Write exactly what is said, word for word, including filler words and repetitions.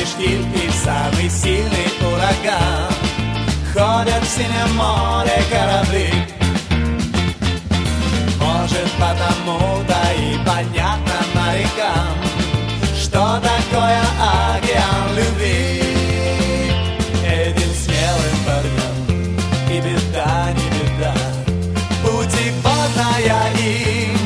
штиль и самый сильный ураган. Ходят в синем море корабли,